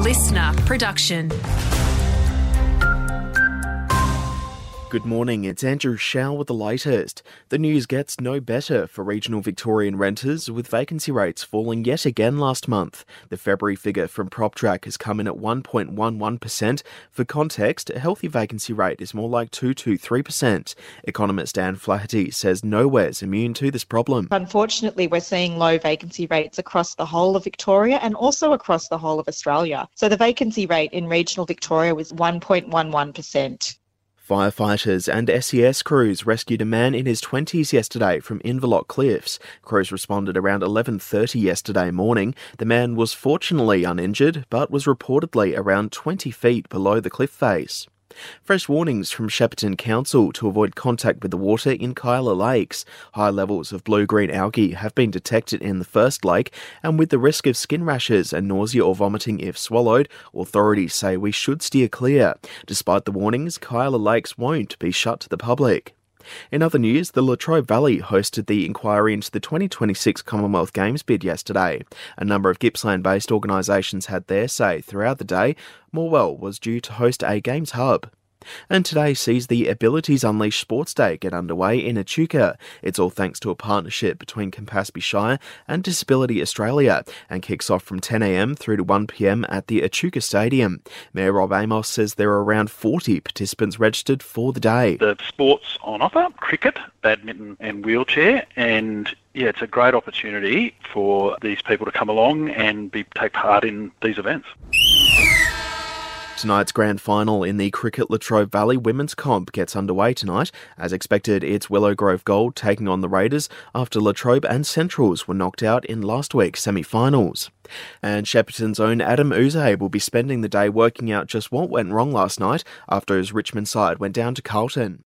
listener production. Good morning, it's Andrew Shaw with the latest. The news gets no better for regional Victorian renters, with vacancy rates falling yet again last month. The February figure from PropTrack has come in at 1.11%. For context, a healthy vacancy rate is more like 2 to 3%. Economist Anne Flaherty says nowhere's immune to this problem. Unfortunately, we're seeing low vacancy rates across the whole of Victoria and also across the whole of Australia. So the vacancy rate in regional Victoria was 1.11%. Firefighters and SES crews rescued a man in his 20s yesterday from Inverloch Cliffs. Crews responded around 11:30 yesterday morning. The man was fortunately uninjured, but was reportedly around 20 feet below the cliff face. Fresh warnings from Shepparton Council to avoid contact with the water in Kyla Lakes. High levels of blue-green algae have been detected in the first lake, and with the risk of skin rashes and nausea or vomiting if swallowed, authorities say we should steer clear. Despite the warnings, Kyla Lakes won't be shut to the public. In other news, the Latrobe Valley hosted the inquiry into the 2026 Commonwealth Games bid yesterday. A number of Gippsland-based organisations had their say throughout the day. Morwell was due to host a Games hub. And today sees the Abilities Unleashed Sports Day get underway in Echuca. It's all thanks to a partnership between Campaspe Shire and Disability Australia, and kicks off from 10 a.m. through to 1 p.m. at the Echuca Stadium. Mayor Rob Amos says there are around 40 participants registered for the day. The sports on offer: cricket, badminton and wheelchair, and it's a great opportunity for these people to come along and take part in these events. Tonight's grand final in the Cricket Latrobe Valley Women's Comp gets underway tonight. As expected, it's Willow Grove Gold taking on the Raiders after Latrobe and Centrals were knocked out in last week's semi-finals. And Shepparton's own Adam Uze will be spending the day working out just what went wrong last night after his Richmond side went down to Carlton.